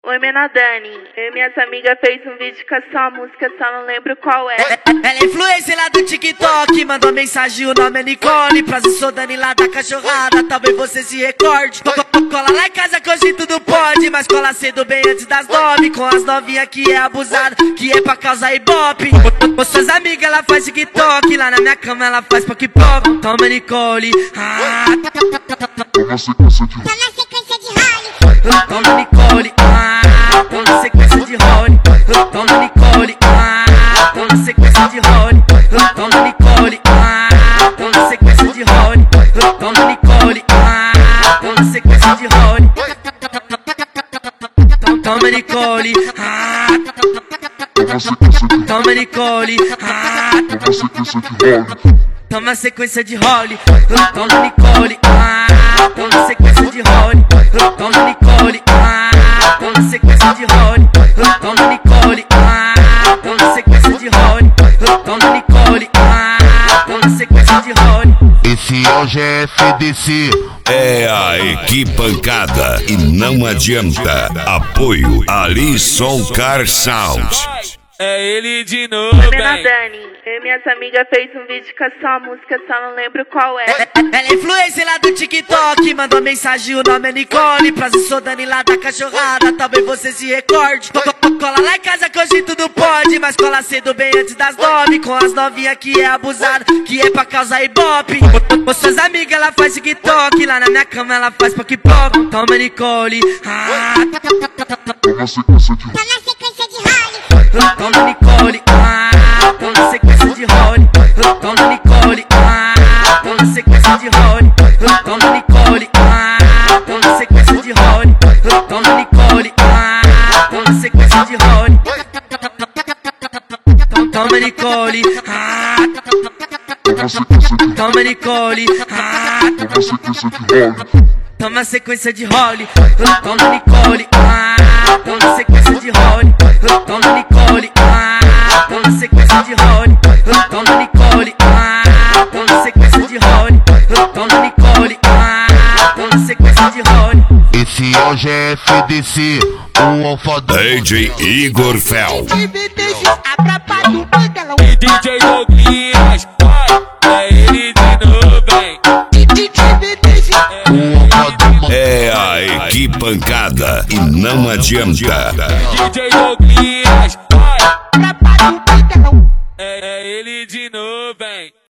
Oi, Mena Dani. Eu e minhas amigas fez um vídeo com a sua música, só não lembro qual é. Ela é influencer lá do TikTok, mandou mensagem, o nome é Nicole. Prazer, sou Dani lá da cachorrada, talvez você se recorde. Cola lá em casa que hoje tudo pode, mas cola cedo bem antes das 9. Com as novinhas que é abusada, que é pra causar ibope. Com suas amigas ela faz TikTok, lá na minha cama ela faz poc-poc. Toma Nicole, Tô na sequência de toma Nicole, tô na sequência de role. Toma Nicole, tô na sequência de role. Toma Nicole, tô na sequência de role. Toma Nicole, tô na sequência de role. Toma Nicole, toma Nicole, toma sequência de role. Toma Nicole, toma sequência de role. Toma Nicole, toma sequência de role. Toma Nicole, toma sequência de role. Toma Nicole, toma sequência de role. Esse hoje é FDC. É a equipe pancada e não adianta. Apoio Alisson Car Sound. É ele de novo, Oi, Mena Dani. Eu e minhas amigas fez um vídeo com a sua música, só não lembro qual é. Ela é influencer lá do TikTok, mandou mensagem, o nome é Nicole. Prazer, sou Dani lá da cachorrada, talvez você se recorde. Cola lá em casa que hoje tudo pode, mas cola cedo bem antes das 9. Com as novinhas que é abusada, que é pra causar ibope. Com suas amigas ela faz TikTok, lá na minha cama ela faz poc-poc. Toma Nicole, Tô na sequência de toma Nicole, tô na sequência de role. Toma Nicole, tô na sequência de role. Toma Nicole, tô na sequência de role. Toma Nicole, tô na sequência de role. Toma Nicole, toma Nicole, toma sequência de role. Toma Nicole, toma sequência de role. Toma Nicole, toma sequência de role. Toma Nicole, toma sequência de role. Toma Nicole, toma sequência de role. Esse hoje é FDC, o alfadão. DJ Igor Fel. E DJ Douglas, é ele de novo, hein? É a equipe pancada e não adianta. DJ Douglas, é ele de novo, hein?